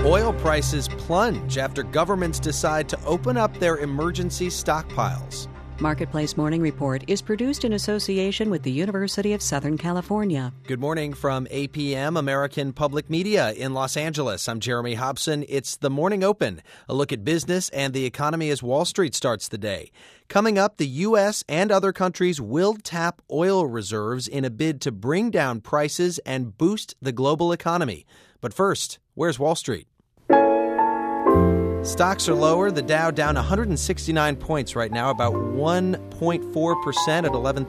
Oil prices plunge after governments decide to open up their emergency stockpiles. Marketplace Morning Report is produced in association with the University of Southern California. Good morning from APM, American Public Media in Los Angeles. I'm Jeremy Hobson. It's the Morning Open, a look at business and the economy as Wall Street starts the day. Coming up, the U.S. and other countries will tap oil reserves in a bid to bring down prices and boost the global economy. But first, where's Wall Street? Stocks are lower. The Dow down 169 points right now, about 1.4% at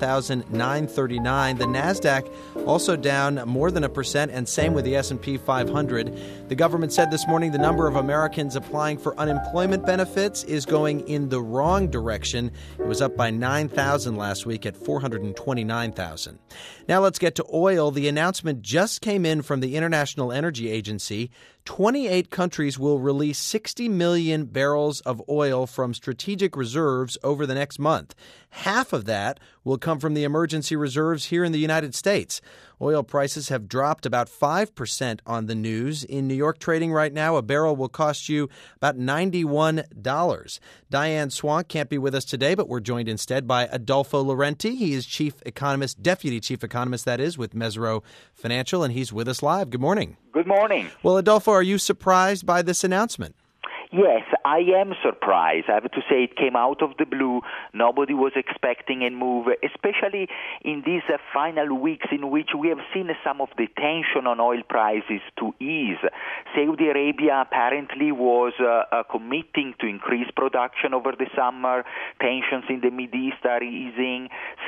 11,939. The Nasdaq also down more than 1%, and same with the S&P 500. The government said this morning the number of Americans applying for unemployment benefits is going in the wrong direction. It was up by 9,000 last week at 429,000. Now let's get to oil. The announcement just came in from the International Energy Agency. 28 countries will release 60 million barrels of oil from strategic reserves over the next month. Half of that will come from the emergency reserves here in the United States. Oil prices have dropped about 5% on the news. In New York trading right now, a barrel will cost you about $91. Diane Swank can't be with us today, but we're joined instead by Adolfo Laurenti. He is Deputy Chief Economist, that is, with Mesirow Financial, and he's with us live. Good morning. Good morning. Well, Adolfo, are you surprised by this announcement? Yes, I am surprised. I have to say it came out of the blue. Nobody was expecting a move, especially in these final weeks in which we have seen some of the tension on oil prices to ease. Saudi Arabia apparently was committing to increase production over the summer. Tensions in the Mideast are easing.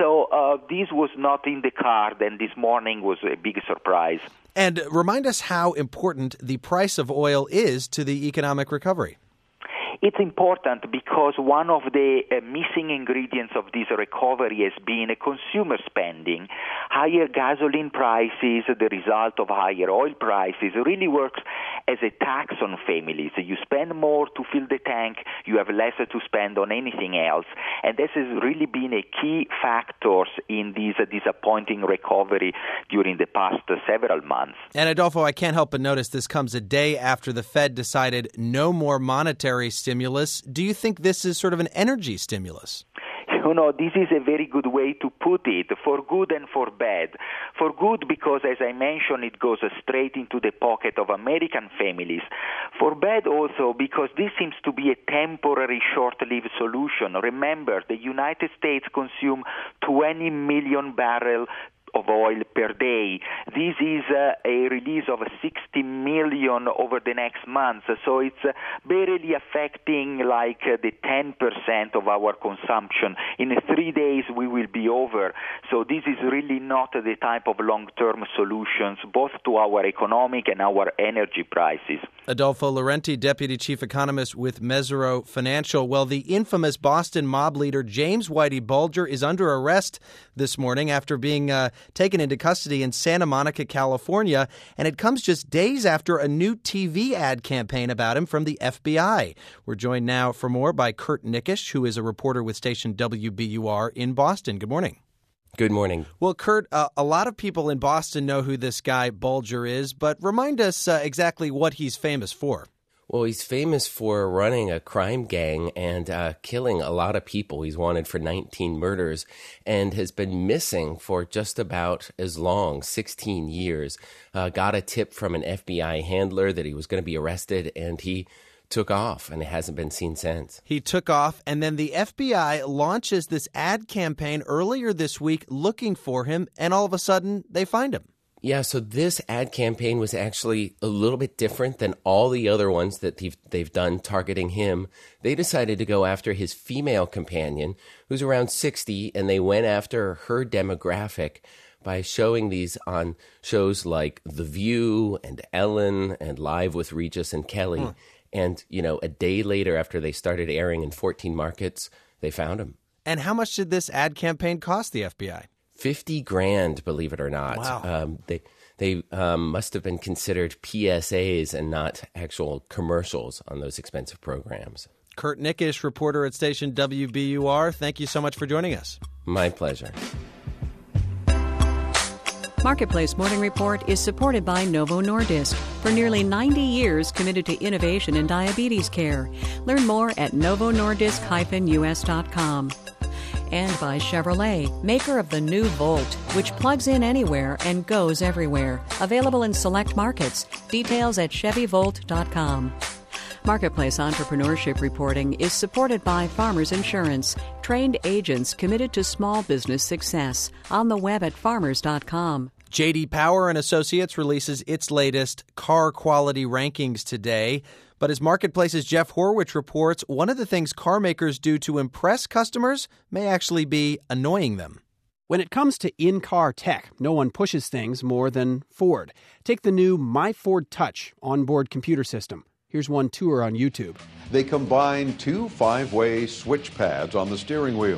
So this was not in the card, and this morning was a big surprise. And remind us how important the price of oil is to the economic recovery. It's important because one of the missing ingredients of this recovery has been consumer spending. Higher gasoline prices, the result of higher oil prices, really works as a tax on families. You spend more to fill the tank, you have less to spend on anything else. And this has really been a key factor in this disappointing recovery during the past several months. And Adolfo, I can't help but notice this comes a day after the Fed decided no more monetary stimulus. Do you think this is sort of an energy stimulus? This is a very good way to put it, for good and for bad. For good because, as I mentioned, it goes straight into the pocket of American families. For bad also because this seems to be a temporary, short-lived solution. Remember, the United States consume 20 million barrels of oil per day. This is a release of 60 million over the next month. So it's barely affecting like the 10% of our consumption. In 3 days, we will be over. So this is really not the type of long-term solutions, both to our economic and our energy prices. Adolfo Laurenti, Deputy Chief Economist with Mesirow Financial. Well, the infamous Boston mob leader James Whitey Bulger is under arrest this morning after being taken into custody in Santa Monica, California, and it comes just days after a new TV ad campaign about him from the FBI. We're joined now for more by Kurt Nickisch, who is a reporter with station WBUR in Boston. Good morning. Good morning. Well, Kurt, a lot of people in Boston know who this guy Bulger is, but remind us exactly what he's famous for. Well, he's famous for running a crime gang and killing a lot of people. He's wanted for 19 murders and has been missing for just about as long, 16 years. Got a tip from an FBI handler that he was going to be arrested, and he took off, and it hasn't been seen since. He took off, and then the FBI launches this ad campaign earlier this week looking for him, and all of a sudden, they find him. Yeah, so this ad campaign was actually a little bit different than all the other ones that they've done targeting him. They decided to go after his female companion, who's around 60, and they went after her demographic by showing these on shows like The View and Ellen and Live with Regis and Kelly. And, a day later after they started airing in 14 markets, they found him. And how much did this ad campaign cost the FBI? $50,000, believe it or not. Wow. They must have been considered PSAs and not actual commercials on those expensive programs. Kurt Nickisch, reporter at station WBUR. Thank you so much for joining us. My pleasure. Marketplace Morning Report is supported by Novo Nordisk, for nearly 90 years committed to innovation in diabetes care. Learn more at novonordisk-us.com. And by Chevrolet, maker of the new Volt, which plugs in anywhere and goes everywhere. Available in select markets. Details at ChevyVolt.com. Marketplace Entrepreneurship Reporting is supported by Farmers Insurance, trained agents committed to small business success. On the web at farmers.com. J.D. Power and Associates releases its latest car quality rankings today. But as Marketplace's Jeff Horwich reports, one of the things car makers do to impress customers may actually be annoying them. When it comes to in-car tech, no one pushes things more than Ford. Take the new My Ford Touch onboard computer system. Here's one tour on YouTube. They combine 2 5-way switch pads on the steering wheel,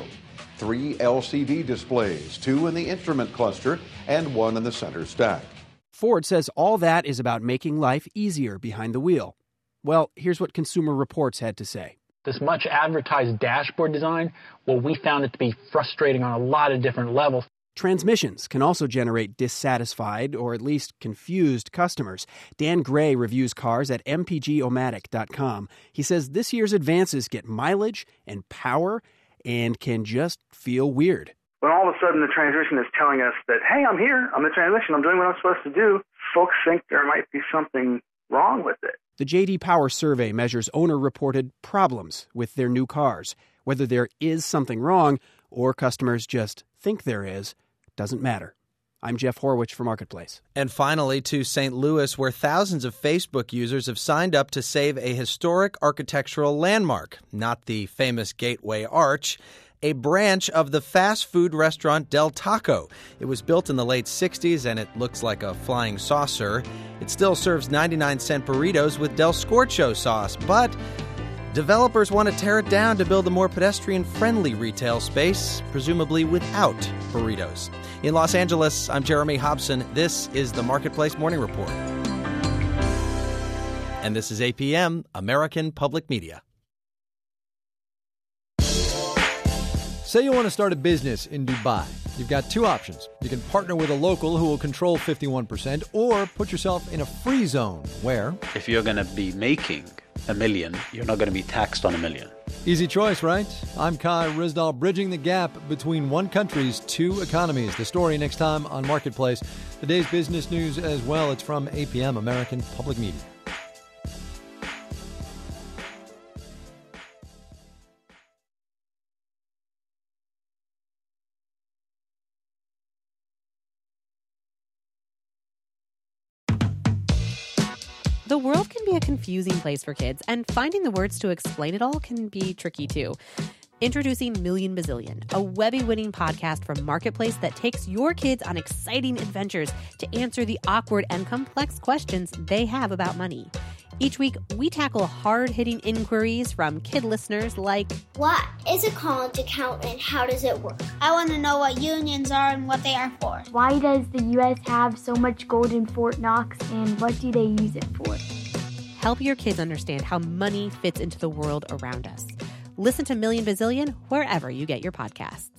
3 LCD displays, 2 in the instrument cluster, and 1 in the center stack. Ford says all that is about making life easier behind the wheel. Well, here's what Consumer Reports had to say. This much advertised dashboard design, well, we found it to be frustrating on a lot of different levels. Transmissions can also generate dissatisfied or at least confused customers. Dan Gray reviews cars at mpgomatic.com. He says this year's advances get mileage and power and can just feel weird. When all of a sudden the transmission is telling us that, hey, I'm here, I'm the transmission, I'm doing what I'm supposed to do, folks think there might be something wrong with it. The J.D. Power survey measures owner-reported problems with their new cars. Whether there is something wrong or customers just think there is, doesn't matter. I'm Jeff Horwich for Marketplace. And finally, to St. Louis, where thousands of Facebook users have signed up to save a historic architectural landmark, not the famous Gateway Arch, a branch of the fast food restaurant Del Taco. It was built in the late 60s, and it looks like a flying saucer. It still serves 99-cent burritos with Del Scorcho sauce, but developers want to tear it down to build a more pedestrian-friendly retail space, presumably without burritos. In Los Angeles, I'm Jeremy Hobson. This is the Marketplace Morning Report. And this is APM, American Public Media. Say you want to start a business in Dubai. You've got 2 options. You can partner with a local who will control 51%, or put yourself in a free zone where, if you're going to be making $1 million, you're not going to be taxed on $1 million. Easy choice, right? I'm Kai Ryssdal, bridging the gap between one country's 2 economies. The story next time on Marketplace. The day's business news as well. It's from APM, American Public Media. The world can be a confusing place for kids, and finding the words to explain it all can be tricky too. Introducing Million Bazillion, a Webby-winning podcast from Marketplace that takes your kids on exciting adventures to answer the awkward and complex questions they have about money. Each week, we tackle hard-hitting inquiries from kid listeners like, what is a college account and how does it work? I want to know what unions are and what they are for. Why does the U.S. have so much gold in Fort Knox, and what do they use it for? Help your kids understand how money fits into the world around us. Listen to Million Bazillion wherever you get your podcasts.